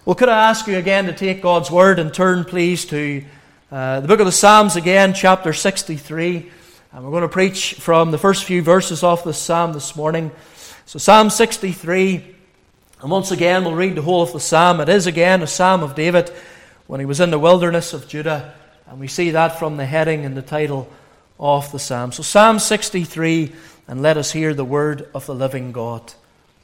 Well, could I ask you again to take God's Word and turn, please, to the book of the Psalms again, chapter 63. And we're going to preach from the first few verses of this psalm this morning. So Psalm 63, and once again we'll read the whole of the psalm. It is again a psalm of David when he was in the wilderness of Judah. And we see that from the heading and the title of the psalm. So Psalm 63, and let us hear the word of the living God.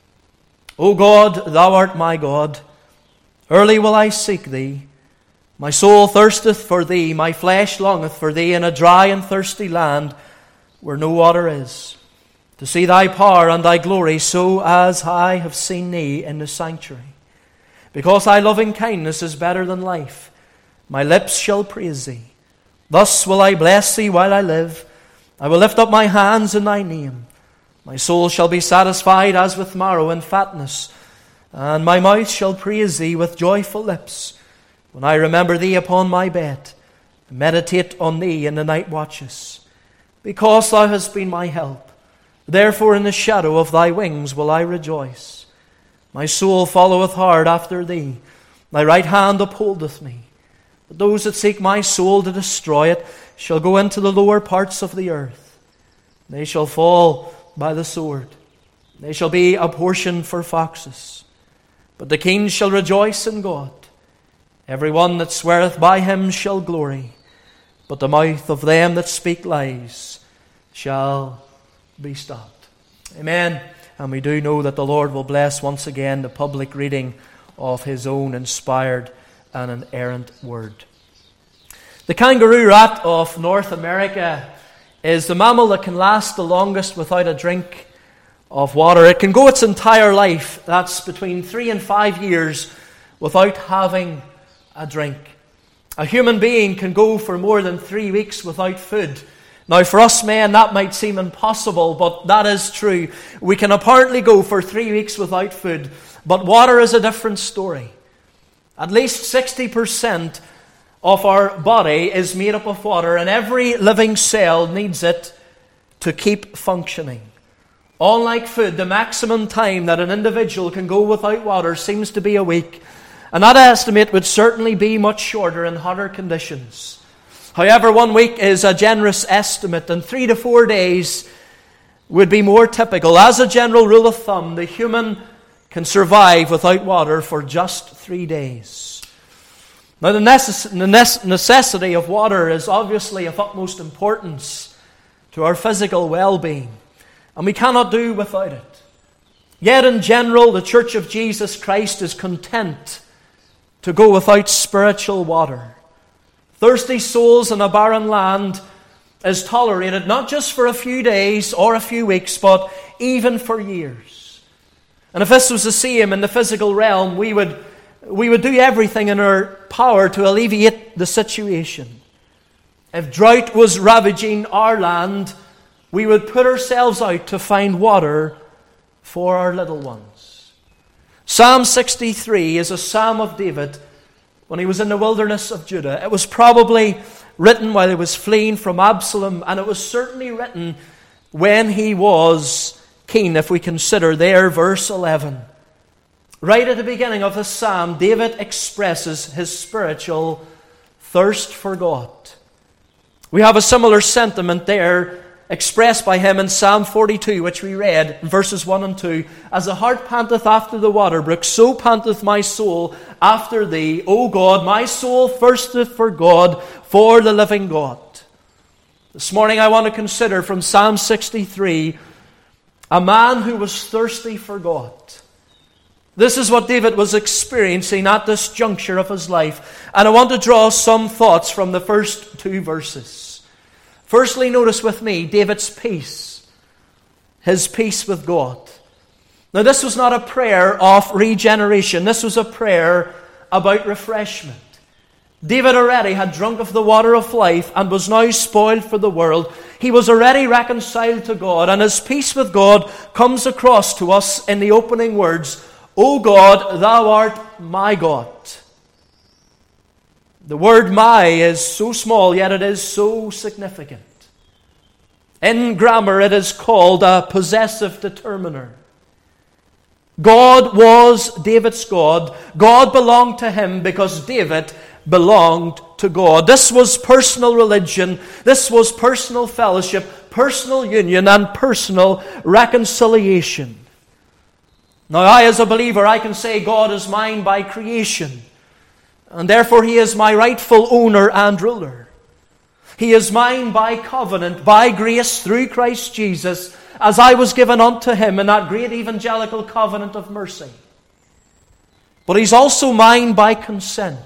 O God, thou art my God. Early will I seek thee. My soul thirsteth for thee, my flesh longeth for thee in a dry and thirsty land where no water is, to see thy power and thy glory, so as I have seen thee in the sanctuary. Because thy loving kindness is better than life, my lips shall praise thee. Thus will I bless thee while I live. I will lift up my hands in thy name. My soul shall be satisfied as with marrow and fatness, and my mouth shall praise thee with joyful lips, when I remember thee upon my bed, and meditate on thee in the night watches. Because thou hast been my help, therefore in the shadow of thy wings will I rejoice. My soul followeth hard after thee, thy right hand upholdeth me. But those that seek my soul to destroy it shall go into the lower parts of the earth. They shall fall by the sword. They shall be a portion for foxes. But the kings shall rejoice in God. Every one that sweareth by him shall glory. But the mouth of them that speak lies shall be stopped. Amen. And we do know that the Lord will bless once again the public reading of his own inspired and inerrant word. The kangaroo rat of North America is the mammal that can last the longest without a drink of water. It can go its entire life, that's between 3 and 5 years, without having a drink. A human being can go for more than 3 weeks without food. Now, for us men, that might seem impossible, but that is true. We can apparently go for 3 weeks without food, but water is a different story. At least 60% of our body is made up of water, and every living cell needs it to keep functioning. Unlike food, the maximum time that an individual can go without water seems to be a week, and that estimate would certainly be much shorter in hotter conditions. However, 1 week is a generous estimate, and 3 to 4 days would be more typical. As a general rule of thumb, the human can survive without water for just 3 days. Now, the necessity of water is obviously of utmost importance to our physical well-being, and we cannot do without it. Yet in general, the Church of Jesus Christ is content to go without spiritual water. Thirsty souls in a barren land is tolerated not just for a few days or a few weeks, but even for years. And if this was the same in the physical realm, we would do everything in our power to alleviate the situation. If drought was ravaging our land, we would put ourselves out to find water for our little ones. Psalm 63 is a psalm of David when he was in the wilderness of Judah. It was probably written while he was fleeing from Absalom, and it was certainly written when he was keen, if we consider there verse 11. Right at the beginning of the psalm, David expresses his spiritual thirst for God. We have a similar sentiment there expressed by him in Psalm 42, which we read in verses 1 and 2. As the hart panteth after the water brook, so panteth my soul after thee, O God. My soul thirsteth for God, for the living God. This morning I want to consider from Psalm 63 a man who was thirsty for God. This is what David was experiencing at this juncture of his life. And I want to draw some thoughts from the first 2 verses. Firstly, notice with me David's peace. His peace with God. Now, this was not a prayer of regeneration. This was a prayer about refreshment. David already had drunk of the water of life and was now spoiled for the world. He was already reconciled to God, and his peace with God comes across to us in the opening words, O God, thou art my God. The word my is so small, yet it is so significant. In grammar, it is called a possessive determiner. God was David's God. God belonged to him because David belonged to God. This was personal religion. This was personal fellowship, personal union, and personal reconciliation. Now, I as a believer, I can say God is mine by creation, and therefore He is my rightful owner and ruler. He is mine by covenant, by grace through Christ Jesus, as I was given unto Him in that great evangelical covenant of mercy. But He's also mine by consent.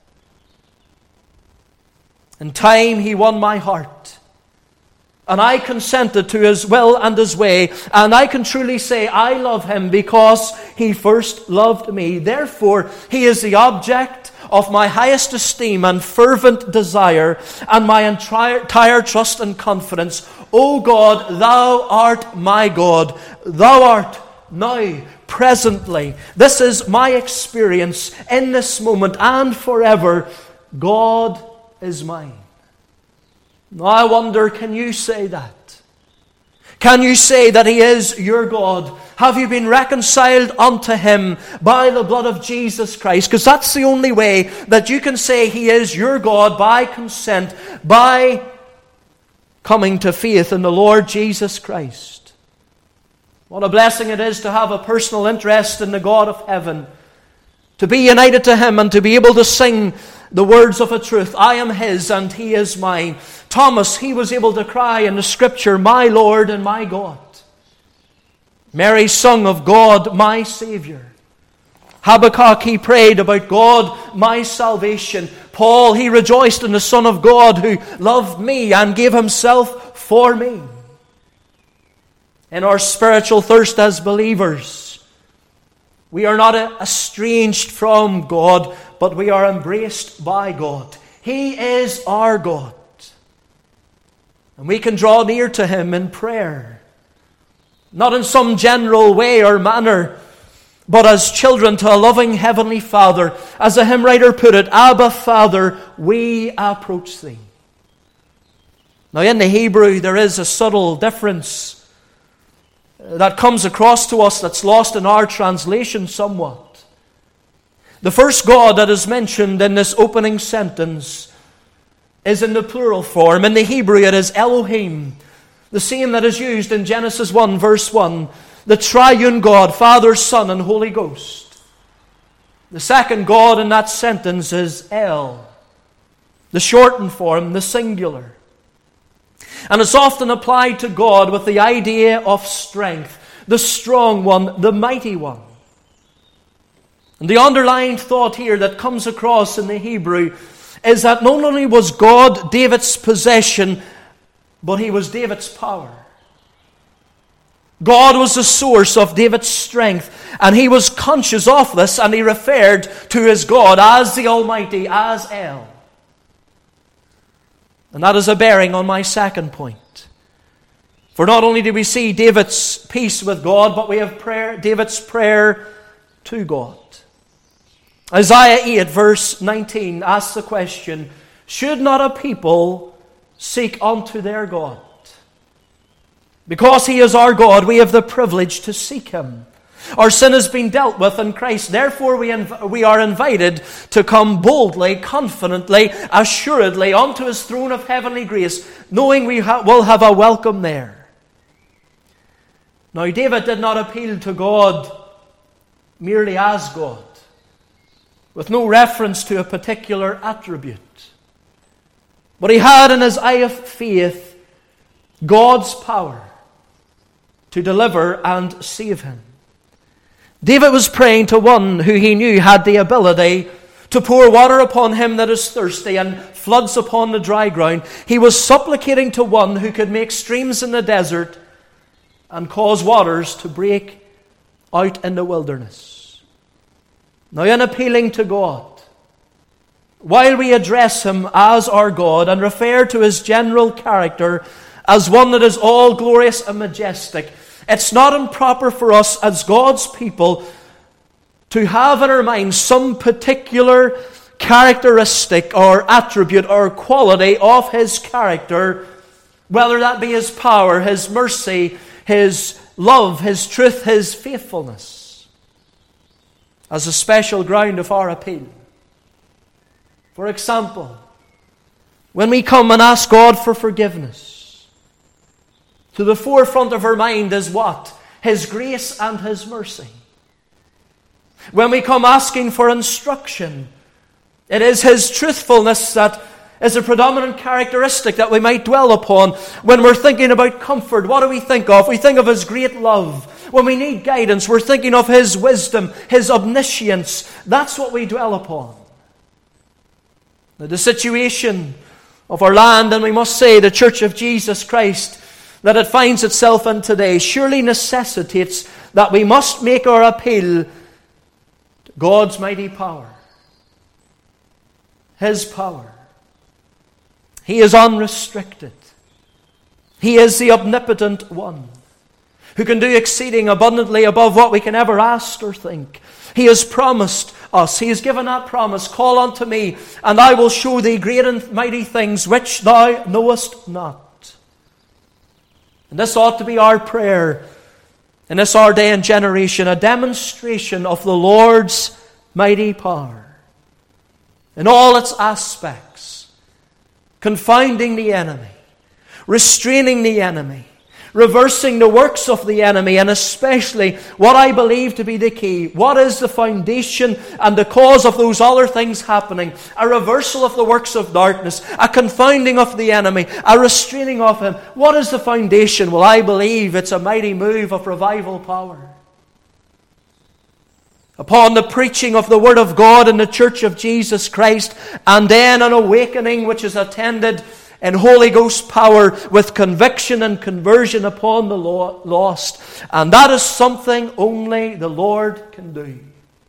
In time He won my heart, and I consented to His will and His way, and I can truly say I love Him because He first loved me. Therefore, He is the object of my highest esteem and fervent desire, and my entire trust and confidence. O God, Thou art my God. Thou art now, presently. This is my experience in this moment and forever. God is mine. Now I wonder, can you say that? Can you say that He is your God? Have you been reconciled unto Him by the blood of Jesus Christ? Because that's the only way that you can say He is your God, by consent, by coming to faith in the Lord Jesus Christ. What a blessing it is to have a personal interest in the God of heaven, to be united to Him and to be able to sing the words of a truth. I am His and He is mine. Thomas, he was able to cry in the Scripture, my Lord and my God. Mary sung of God, my Savior. Habakkuk, he prayed about God, my salvation. Paul, he rejoiced in the Son of God who loved me and gave Himself for me. In our spiritual thirst as believers, we are not estranged from God, but we are embraced by God. He is our God. And we can draw near to Him in prayer. Not in some general way or manner, but as children to a loving Heavenly Father. As the hymn writer put it, Abba, Father, we approach Thee. Now in the Hebrew there is a subtle difference that comes across to us that's lost in our translation somewhat. The first God that is mentioned in this opening sentence is in the plural form. In the Hebrew it is Elohim, the same that is used in Genesis 1 verse 1, the triune God, Father, Son, and Holy Ghost. The second God in that sentence is El, the shortened form, the singular. And it's often applied to God with the idea of strength, the strong one, the mighty one. And the underlying thought here that comes across in the Hebrew is that not only was God David's possession, but He was David's power. God was the source of David's strength, and he was conscious of this, and he referred to his God as the Almighty, as El. And that is a bearing on my second point. For not only do we see David's peace with God, but we have David's prayer to God. Isaiah 8 verse 19 asks the question, should not a people seek unto their God? Because He is our God, we have the privilege to seek Him. Our sin has been dealt with in Christ. Therefore, we are invited to come boldly, confidently, assuredly unto His throne of heavenly grace, knowing we will have a welcome there. Now, David did not appeal to God merely as God, with no reference to a particular attribute. But he had in his eye of faith God's power to deliver and save him. David was praying to one who he knew had the ability to pour water upon him that is thirsty and floods upon the dry ground. He was supplicating to one who could make streams in the desert and cause waters to break out in the wilderness. Now, in appealing to God, while we address Him as our God and refer to His general character as one that is all glorious and majestic, it's not improper for us as God's people to have in our minds some particular characteristic or attribute or quality of His character, whether that be His power, His mercy, His love, His truth, His faithfulness. as a special ground of our appeal. For example, when we come and ask God for forgiveness, to the forefront of our mind is what? His grace and His mercy. When we come asking for instruction, it is His truthfulness that is a predominant characteristic that we might dwell upon. When we're thinking about comfort, what do we think of? We think of His great love. When we need guidance, we're thinking of His wisdom, His omniscience. That's what we dwell upon. Now, the situation of our land, and we must say the Church of Jesus Christ, that it finds itself in today, surely necessitates that we must make our appeal to God's mighty power. His power. He is unrestricted. He is the omnipotent one, who can do exceeding abundantly above what we can ever ask or think. He has promised us. He has given that promise. Call unto me, and I will show thee great and mighty things which thou knowest not. And this ought to be our prayer in this our day and generation, a demonstration of the Lord's mighty power in all its aspects, confounding the enemy, restraining the enemy, reversing the works of the enemy, and especially what I believe to be the key. What is the foundation and the cause of those other things happening? A reversal of the works of darkness, a confounding of the enemy, a restraining of him. What is the foundation? Well, I believe it's a mighty move of revival power. Upon the preaching of the Word of God in the Church of Jesus Christ, and then an awakening which is attended in Holy Ghost power with conviction and conversion upon the lost. And that is something only the Lord can do.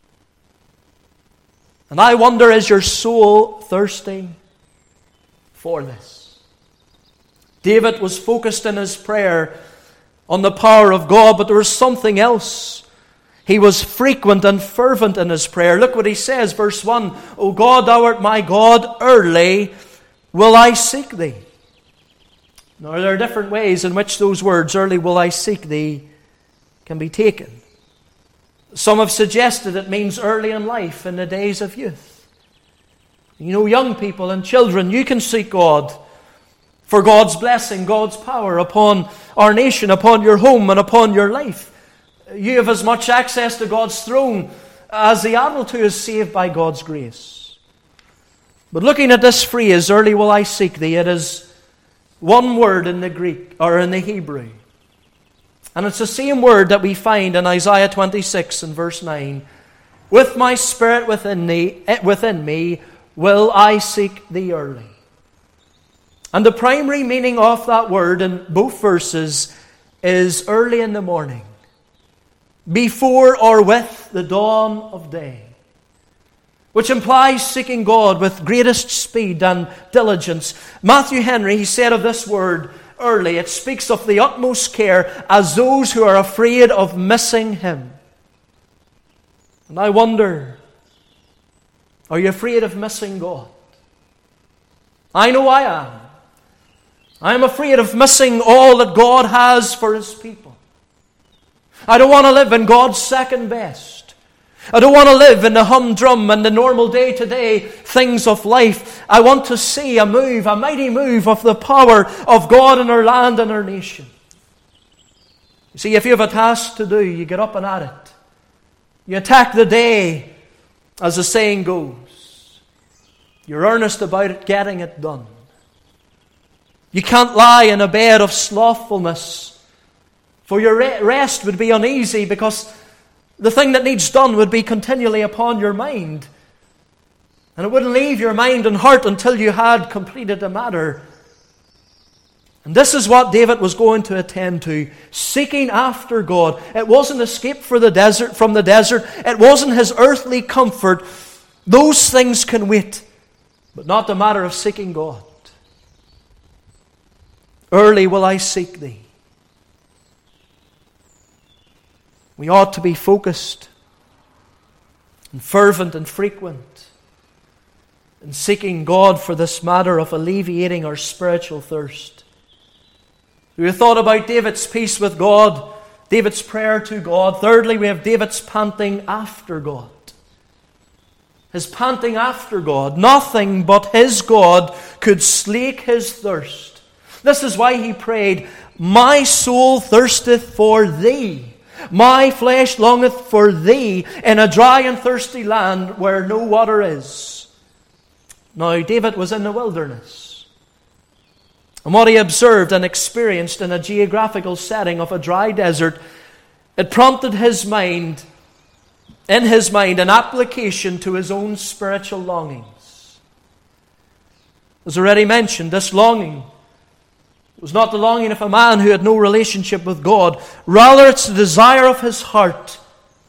And I wonder, is your soul thirsty for this? David was focused in his prayer on the power of God, but there was something else. He was frequent and fervent in his prayer. Look what he says, verse 1. O God, thou art my God, early will I seek thee. Now, there are different ways in which those words, early will I seek thee, can be taken. Some have suggested it means early in life, in the days of youth. You know, young people and children, you can seek God for God's blessing, God's power upon our nation, upon your home, and upon your life. You have as much access to God's throne as the adult who is saved by God's grace. But looking at this phrase, early will I seek thee, it is one word in the Greek, or in the Hebrew. And it's the same word that we find in Isaiah 26 and verse 9. With my spirit within me will I seek thee early. And the primary meaning of that word in both verses is early in the morning, before or with the dawn of day, which implies seeking God with greatest speed and diligence. Matthew Henry, he said of this word, early, it speaks of the utmost care as those who are afraid of missing Him. And I wonder, are you afraid of missing God? I know I am. I am afraid of missing all that God has for His people. I don't want to live in God's second best. I don't want to live in the humdrum and the normal day-to-day things of life. I want to see a move, a mighty move of the power of God in our land and our nation. You see, if you have a task to do, you get up and at it. You attack the day, as the saying goes. You're earnest about it, getting it done. You can't lie in a bed of slothfulness, for your rest would be uneasy, because the thing that needs done would be continually upon your mind. And it wouldn't leave your mind and heart until you had completed the matter. And this is what David was going to attend to, seeking after God. It wasn't escape from the desert. It wasn't his earthly comfort. Those things can wait, but not the matter of seeking God. Early will I seek thee. We ought to be focused and fervent and frequent in seeking God for this matter of alleviating our spiritual thirst. We have thought about David's peace with God, David's prayer to God. Thirdly, we have David's panting after God. his panting after God. Nothing but his God could slake his thirst. This is why he prayed, "My soul thirsteth for thee. My flesh longeth for thee in a dry and thirsty land where no water is." Now, David was in the wilderness. And what he observed and experienced in a geographical setting of a dry desert, it prompted in his mind an application to his own spiritual longings. As already mentioned, this longing was not the longing of a man who had no relationship with God. Rather, it's the desire of his heart,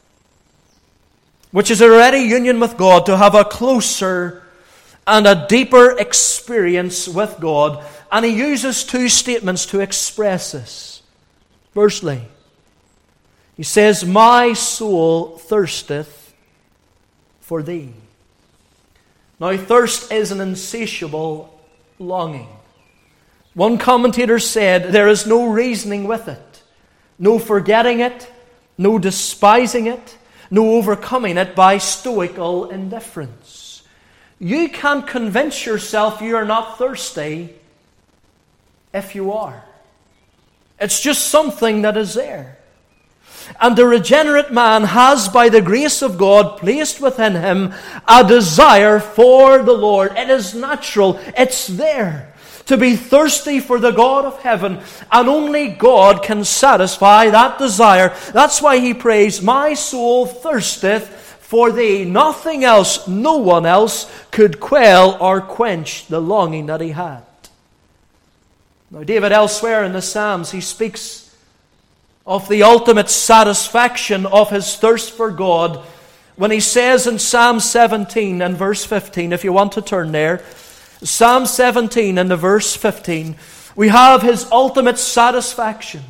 which is already union with God, to have a closer and a deeper experience with God. And he uses two statements to express this. Firstly, he says, "My soul thirsteth for thee." Now, thirst is an insatiable longing. One commentator said, there is no reasoning with it, no forgetting it, no despising it, no overcoming it by stoical indifference. You can't convince yourself you are not thirsty if you are. It's just something that is there. And the regenerate man has, by the grace of God, placed within him a desire for the Lord. It is natural. It's there. To be thirsty for the God of heaven. And only God can satisfy that desire. That's why he prays, "My soul thirsteth for thee." Nothing else, no one else could quell or quench the longing that he had. Now, David elsewhere in the Psalms, he speaks of the ultimate satisfaction of his thirst for God when he says in Psalm 17 and verse 15, if you want to turn there, Psalm 17 and the verse 15, we have his ultimate satisfaction.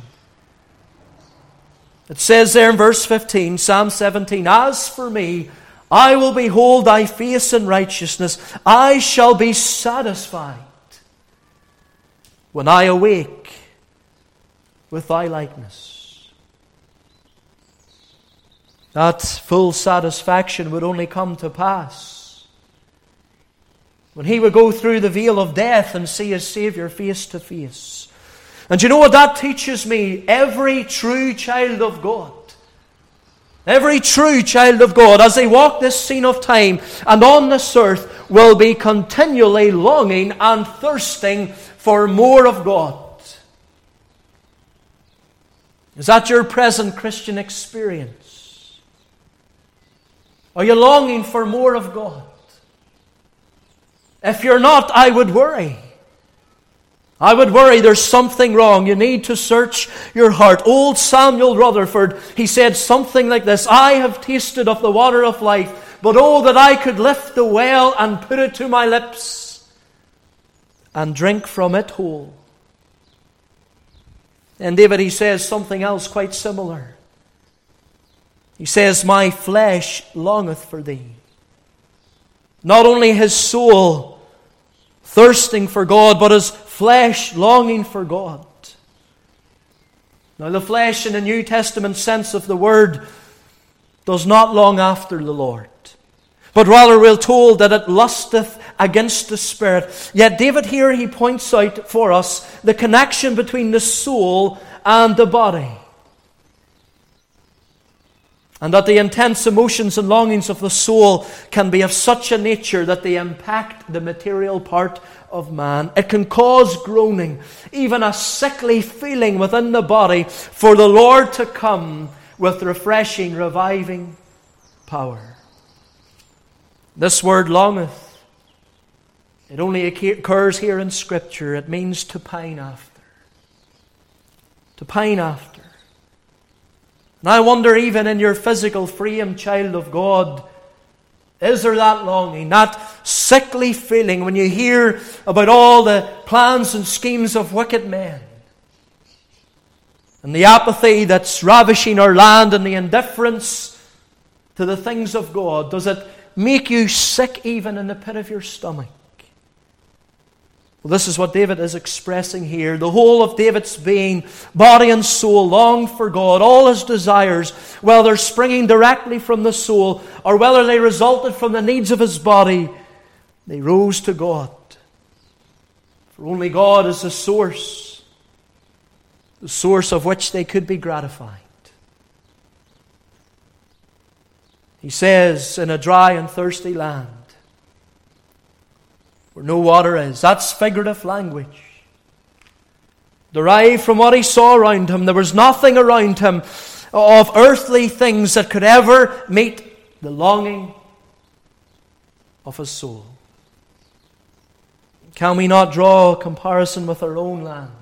It says there in verse 15, Psalm 17, "As for me, I will behold thy face in righteousness. I shall be satisfied when I awake with thy likeness." That full satisfaction would only come to pass when he would go through the veil of death and see his Savior face to face. And you know what that teaches me? Every true child of God, as they walk this scene of time and on this earth, will be continually longing and thirsting for more of God. Is that your present Christian experience? Are you longing for more of God? If you're not, I would worry. There's something wrong. You need to search your heart. Old Samuel Rutherford, he said something like this, "I have tasted of the water of life, but oh, that I could lift the well and put it to my lips and drink from it whole." And David, he says something else quite similar. He says, "My flesh longeth for thee." Not only his soul thirsting for God, but his flesh longing for God. Now, the flesh in the New Testament sense of the word does not long after the Lord, but rather we're told that it lusteth against the Spirit. Yet David here, he points out for us the connection between the soul and the body. And that the intense emotions and longings of the soul can be of such a nature that they impact the material part of man. It can cause groaning, even a sickly feeling within the body, for the Lord to come with refreshing, reviving power. This word longeth, it only occurs here in Scripture. It means to pine after. To pine after. And I wonder, even in your physical frame, child of God, is there that longing, that sickly feeling when you hear about all the plans and schemes of wicked men? And the apathy that's ravishing our land and the indifference to the things of God, does it make you sick even in the pit of your stomach? Well, this is what David is expressing here. The whole of David's being, body and soul, longed for God. All his desires, whether springing directly from the soul or whether they resulted from the needs of his body, they rose to God. For only God is the source of which they could be gratified. He says, in a dry and thirsty land, where no water is. That's figurative language. Derived from what he saw around him. There was nothing around him of earthly things that could ever meet the longing of his soul. Can we not draw a comparison with our own land?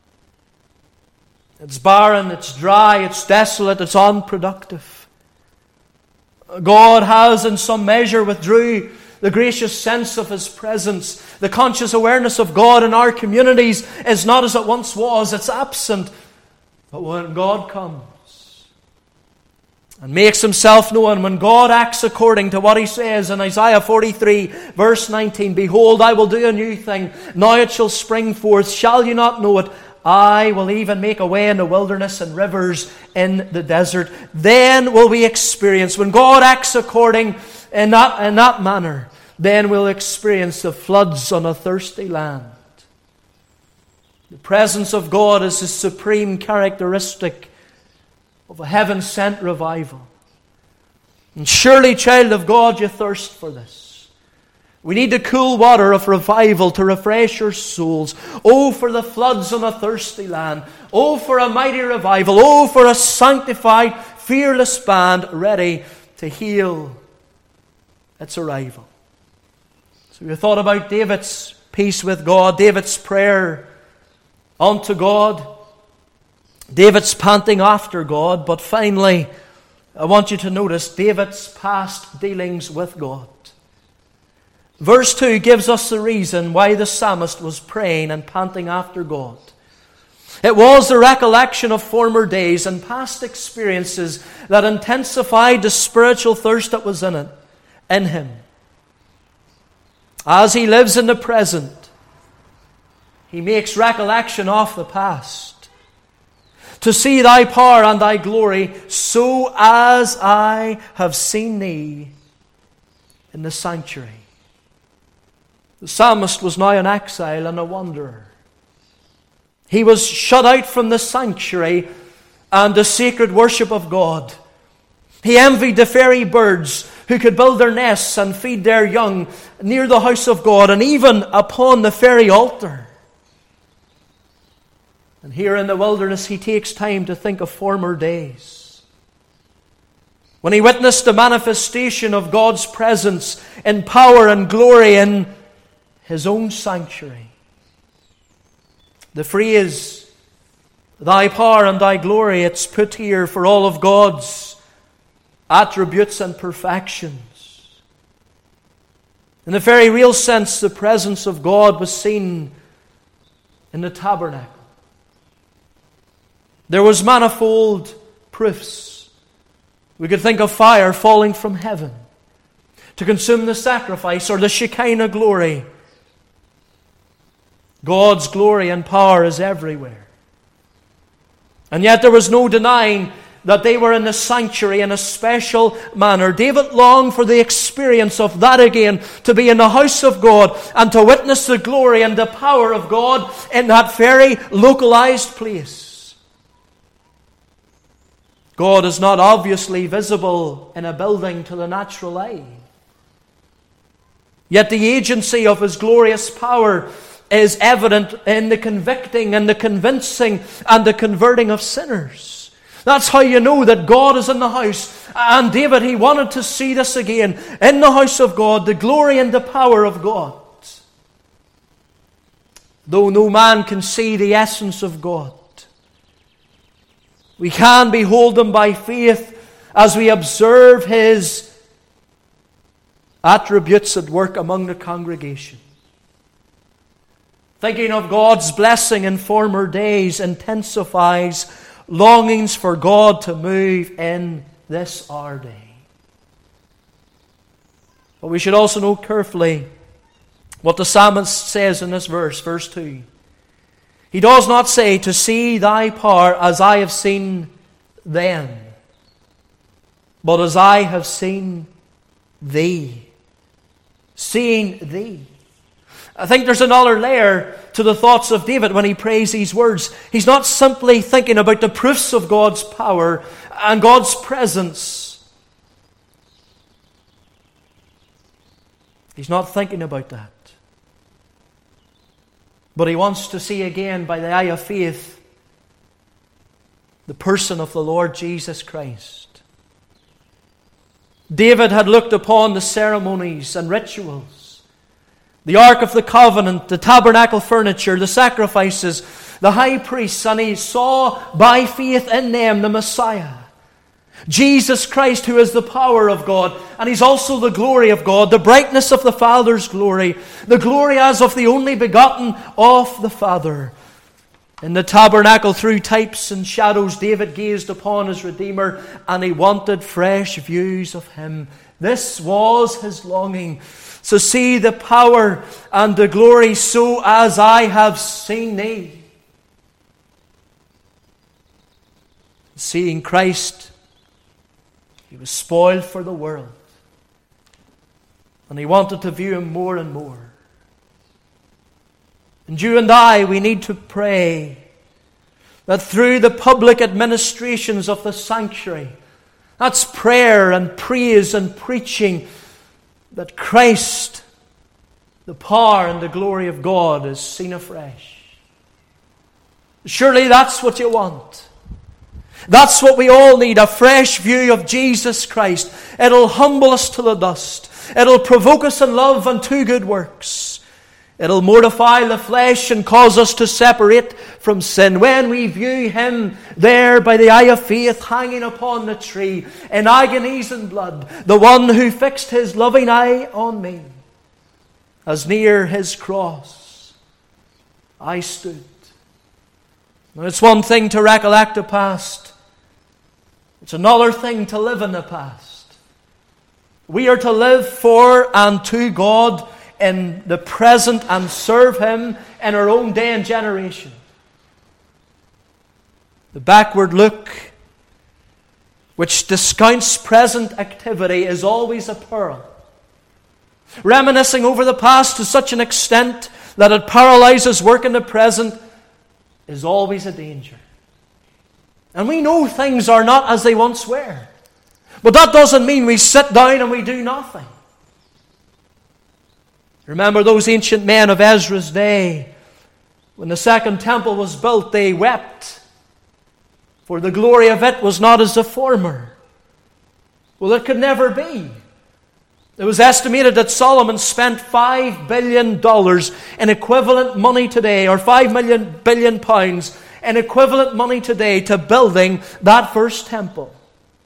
It's barren, it's dry, it's desolate, it's unproductive. God has in some measure withdrew the gracious sense of His presence. The conscious awareness of God in our communities is not as it once was. It's absent. But when God comes and makes Himself known, when God acts according to what He says in Isaiah 43, verse 19, "Behold, I will do a new thing. Now it shall spring forth. Shall you not know it? I will even make a way in the wilderness and rivers in the desert." Then will we experience, when God acts according in that manner, then we'll experience the floods on a thirsty land. The presence of God is the supreme characteristic of a heaven-sent revival. And surely, child of God, you thirst for this. We need the cool water of revival to refresh your souls. Oh, for the floods on a thirsty land. Oh, for a mighty revival. Oh, for a sanctified, fearless band ready to heal its arrival. So we thought about David's peace with God, David's prayer unto God, David's panting after God, but finally, I want you to notice David's past dealings with God. Verse 2 gives us the reason why the psalmist was praying and panting after God. It was the recollection of former days and past experiences that intensified the spiritual thirst that was in him. As he lives in the present, he makes recollection of the past. To see thy power and thy glory, so as I have seen thee in the sanctuary. The psalmist was now an exile and a wanderer. He was shut out from the sanctuary and the sacred worship of God. He envied the fairy birds who could build their nests and feed their young near the house of God and even upon the fairy altar. And here in the wilderness, he takes time to think of former days, when he witnessed the manifestation of God's presence in power and glory in his own sanctuary. The phrase, thy power and thy glory, it's put here for all of God's attributes and perfections. In a very real sense, the presence of God was seen in the tabernacle. There was manifold proofs. We could think of fire falling from heaven to consume the sacrifice, or the Shekinah glory. God's glory and power is everywhere. And yet there was no denying that they were in the sanctuary in a special manner. David longed for the experience of that again, to be in the house of God and to witness the glory and the power of God in that very localized place. God is not obviously visible in a building to the natural eye. Yet the agency of His glorious power is evident in the convicting and the convincing and the converting of sinners. That's how you know that God is in the house. And David, he wanted to see this again in the house of God, the glory and the power of God. Though no man can see the essence of God, we can behold Him by faith as we observe His attributes at work among the congregation. Thinking of God's blessing in former days intensifies longings for God to move in this our day. But we should also note carefully what the psalmist says in this verse, verse 2. He does not say, to see thy power as I have seen then, but as I have seen thee. Seeing thee. I think there's another layer to the thoughts of David when he prays these words. He's not simply thinking about the proofs of God's power and God's presence. He's not thinking about that. But he wants to see again by the eye of faith the person of the Lord Jesus Christ. David had looked upon the ceremonies and rituals, the Ark of the Covenant, the tabernacle furniture, the sacrifices, the high priests, and he saw by faith in them the Messiah, Jesus Christ, who is the power of God, and He's also the glory of God, the brightness of the Father's glory, the glory as of the only begotten of the Father. In the tabernacle, through types and shadows, David gazed upon his Redeemer, and he wanted fresh views of Him. This was his longing, to see the power and the glory, so as I have seen thee. Seeing Christ, he was spoiled for the world, and he wanted to view Him more and more. And you and I, we need to pray that through the public administrations of the sanctuary, that's prayer and praise and preaching, that Christ, the power and the glory of God, is seen afresh. Surely that's what you want. That's what we all need, a fresh view of Jesus Christ. It'll humble us to the dust. It'll provoke us in love and to good works. It'll mortify the flesh and cause us to separate from sin. When we view Him there by the eye of faith, hanging upon the tree, in agonies and blood, the one who fixed His loving eye on me, as near His cross I stood. And it's one thing to recollect the past. It's another thing to live in the past. We are to live for and to God in the present and serve Him in our own day and generation. The backward look, which discounts present activity, is always a peril. Reminiscing over the past to such an extent that it paralyzes work in the present is always a danger. And we know things are not as they once were. But that doesn't mean we sit down and we do nothing. Remember those ancient men of Ezra's day. When the second temple was built, they wept, for the glory of it was not as the former. Well, it could never be. It was estimated that Solomon spent $5 billion in equivalent money today, or £5 billion in equivalent money today, to building that first temple.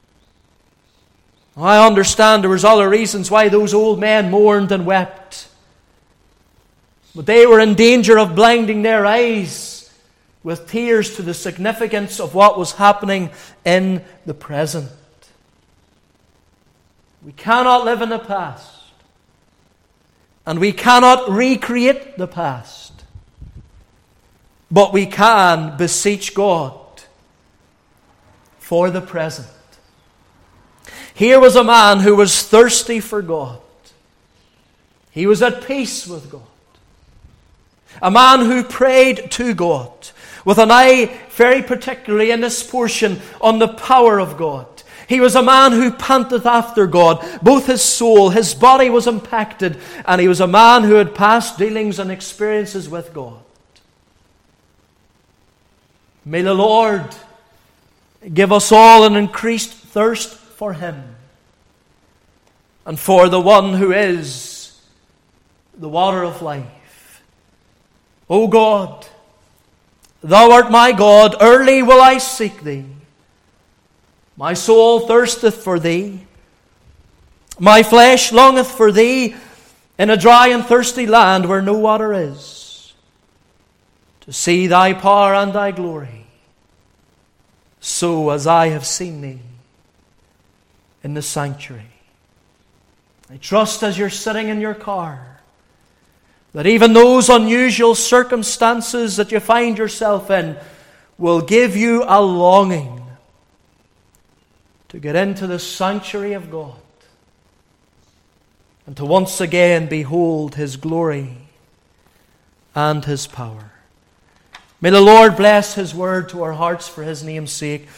I understand there was other reasons why those old men mourned and wept. But they were in danger of blinding their eyes with tears to the significance of what was happening in the present. We cannot live in the past, and we cannot recreate the past, but we can beseech God for the present. Here was a man who was thirsty for God. He was at peace with God. A man who prayed to God with an eye very particularly in this portion on the power of God. He was a man who panteth after God. Both his soul, his body was impacted, and he was a man who had past dealings and experiences with God. May the Lord give us all an increased thirst for Him and for the one who is the water of life. O God, Thou art my God, early will I seek Thee. My soul thirsteth for Thee. My flesh longeth for Thee in a dry and thirsty land where no water is, to see Thy power and Thy glory, so as I have seen Thee in the sanctuary. I trust as you're sitting in your car that even those unusual circumstances that you find yourself in will give you a longing to get into the sanctuary of God and to once again behold His glory and His power. May the Lord bless His word to our hearts for His name's sake.